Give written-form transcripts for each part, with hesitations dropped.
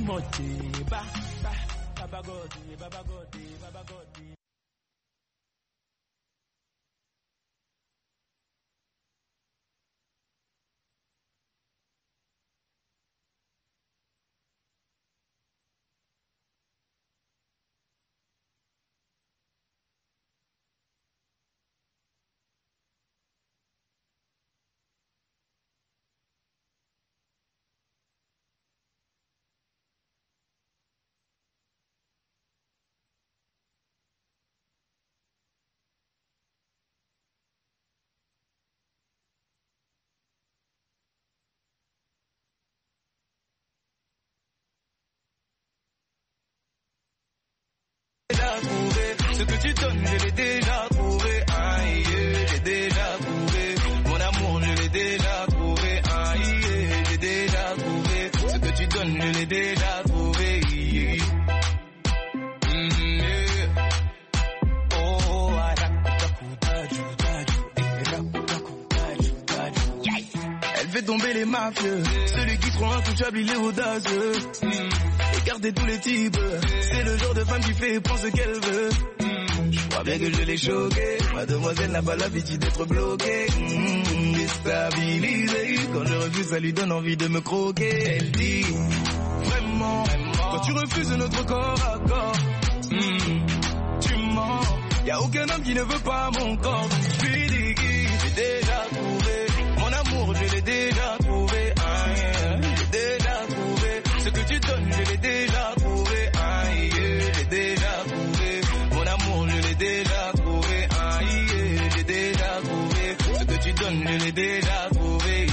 Ce que tu donnes, je l'ai déjà trouvé. Aïe, j'ai déjà trouvé. Mon amour, je l'ai déjà trouvé. Aïe, j'ai déjà trouvé. Ce que tu donnes, je l'ai déjà trouvé. Elle fait tomber les mafieux. Celui qui trop intouchable, il est audacieux. Écartez tous les types. C'est le genre de femme qui fait prendre ce qu'elle veut. Je crois bien que je l'ai choquée. Mademoiselle n'a pas l'habitude d'être bloquée. Déstabilisée. Quand je refuse, ça lui donne envie de me croquer. Elle dit vraiment, quand tu refuses notre corps à corps, tu mens. Y'a aucun homme qui ne veut pas mon corps. Donc je lui dis j'ai déjà trouvé. Mon amour, je l'ai déjà trouvé. J'ai déjà trouvé. Ce que tu donnes, je l'ai déjà trouvé. J'ai déjà trouvé. Mon amour, je l'ai déjà trouvé. J'ai déjà trouvé. Ce que tu donnes, je l'ai déjà trouvé.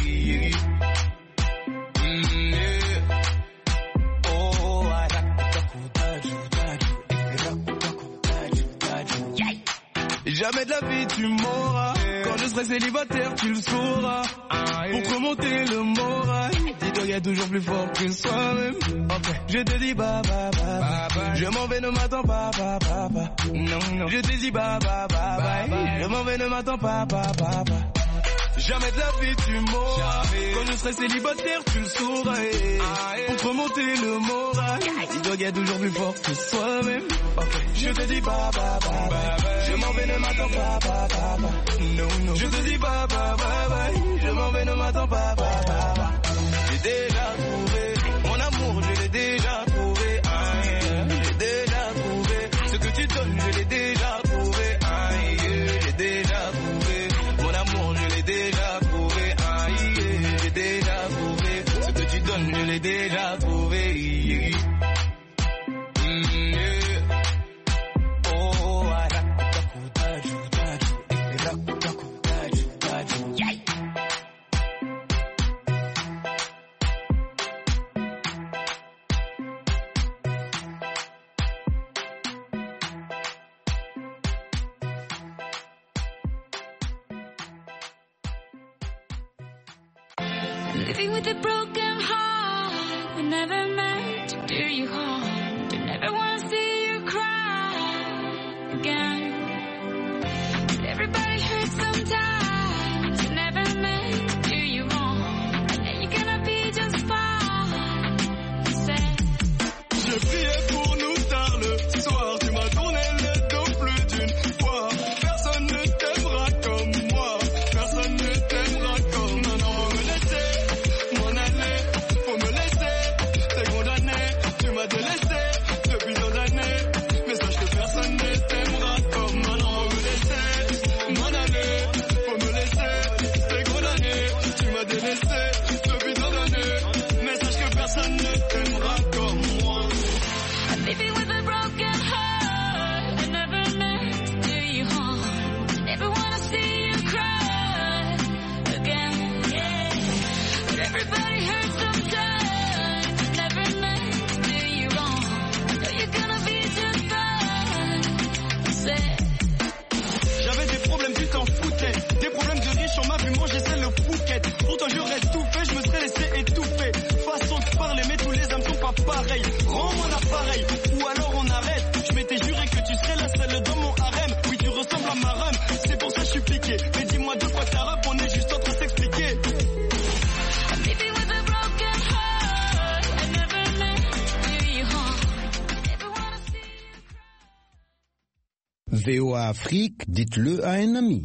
Jamais de la vie tu m'auras. Quand je serai célibataire tu le sauras. Pour te remonter le moral, dis-toi y'a toujours plus fort que soi-même. Je te dis bye bye bye bye. Je m'en vais, ne m'attends pas bye bye bye. Non. Je te dis bye bye bye bye. Je m'en vais, ne m'attends pas bye bye bye. Jamais de la vie tu m'auras. Quand je serai célibataire tu le sauras. Pour te remonter le moral, dis-toi y'a toujours plus fort que soi-même. Je te dis bye bye bye bye. Je m'en vais, ne m'attends pas bye bye bye. Non. Je te dis bye bye bye bye. Je m'en vais, ne m'attends pas bye bye bye. J'ai déjà trouvé. Mon amour, je l'ai déjà trouvé. J'ai déjà trouvé. Ce que tu donnes, je l'ai déjà trouvé. J'ai déjà trouvé. Mon amour, je l'ai déjà trouvé. J'ai déjà trouvé. Ce que tu donnes, je l'ai déjà trouvé. Living with a broken heart, I never meant to do you harm. I never want to see you cry again. Everybody hurts sometimes, I never meant to do you wrong. And you're gonna be just fine. Je priais pour nous tard le soir, tu m'as tourné le dos plus d'une fois. Personne ne t'aimera comme moi, personne ne t'aimera comme moi. Pareil, rends-moi l'appareil, ou alors on arrête. Je m'étais juré que tu serais la seule dans mon harem. Oui, tu ressembles à ma reine, c'est pour ça que je suis piqué. Mais dis-moi de quoi t'arabes, on est juste en train de s'expliquer. Living with a broken heart, I never meant VOA Afrique, dites-le à un ami.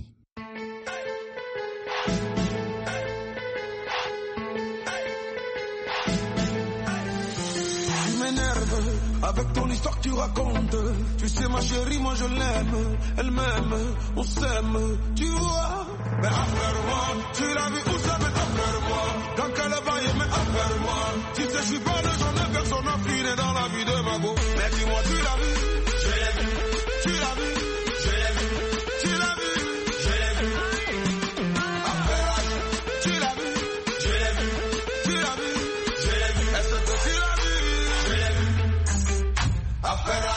Tu m'énerves avec ton histoire que tu racontes. Tu sais ma chérie, moi je l'aime. Elle m'aime, on s'aime, tu vois. Mais affaire-moi, tu l'as vu où ça, mais affaire-moi. Quand qu'elle va aimer, affaire-moi. Tu sais, je suis pas le genre de personne affinée dans la vie de ma go. Mais dis-moi, tu l'as vu, je l'ai vu. Tu l'as vu, je l'ai vu. Tu l'as vu, je l'ai vu. Affaire, tu l'as vu, je l'ai vu. Tu l'as vu, je l'ai vu. Est-ce que tu l'as vu, je l'ai vu. Affaire.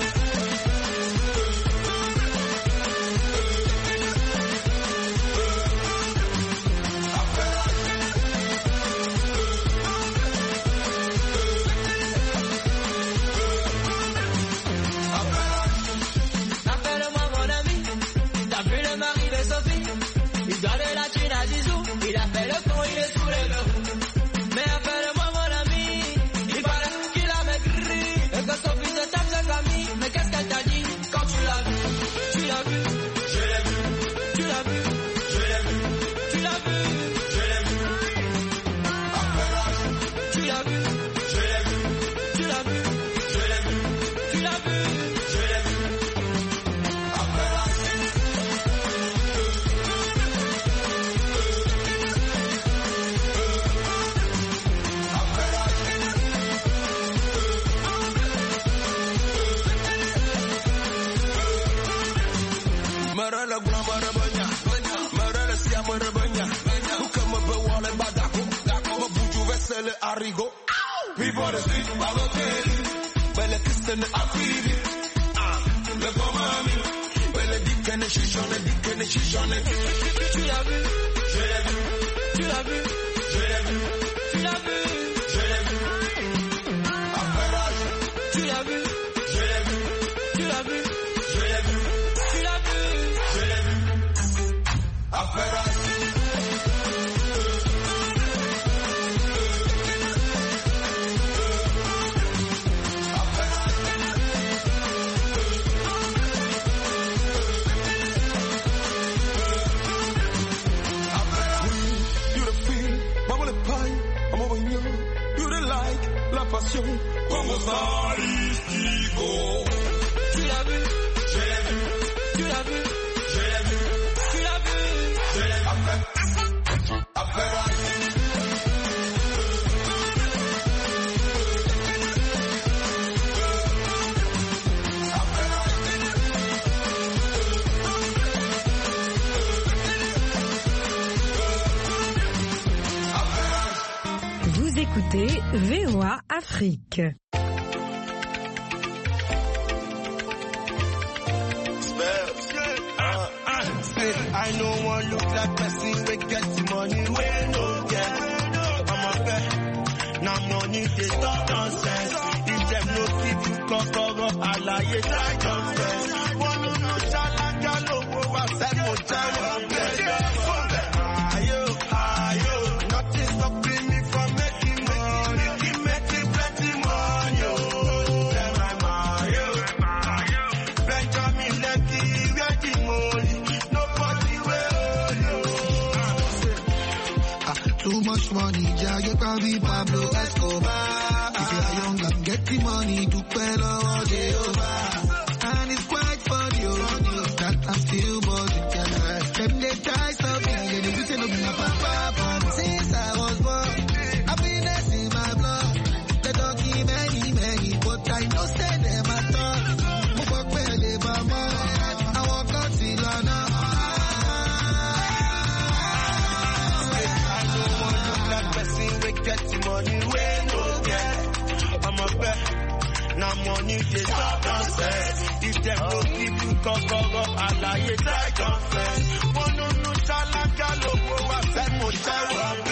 Arrigo, vivo de street, Balotelli, belle Kristen Afidi, le comami, belle dikene chichonne, tu l'as vu, je l'ai vu, tu l'as vu, je l'ai vu, tu l'as vu, je l'ai vu, affairage, tu l'as vu, je l'ai vu, tu l'as vu, je l'ai vu, tu l'as vu, je l'ai vu, affairage. Passion, como salistico. Tu l'as vu, je l'ai vu. Tu l'as vu, je l'ai vu. Tu l'as vu, je l'ai vu. Affaire. Vous écoutez VOA Afrique. I know one look like person we get money we no get. I'm a bet. Now money they talk nonsense. If them no keep you cover up, I lie it like confess. One no challenge, I know what I said. One time I'm nothing stopping me from making money. Keep making plenty money. Them I'm Benjamin Lekki, where the money. Too much money, Jagger Kavi, Pablo Escobar. If you are young and get the money to pay all Jehovah. And it's quite funny, that I'm still buzzing. Them they try something, they do say no be my papa. Since I was born, happiness in my blood. They don't give many, but I know say them at all. Move up where they bomb. I walk out till I know. Get money we no get. I'm a bet. Now money they stop nonsense. If them no keep you cover up, I lie it like confess. One no challenge, I know what I said.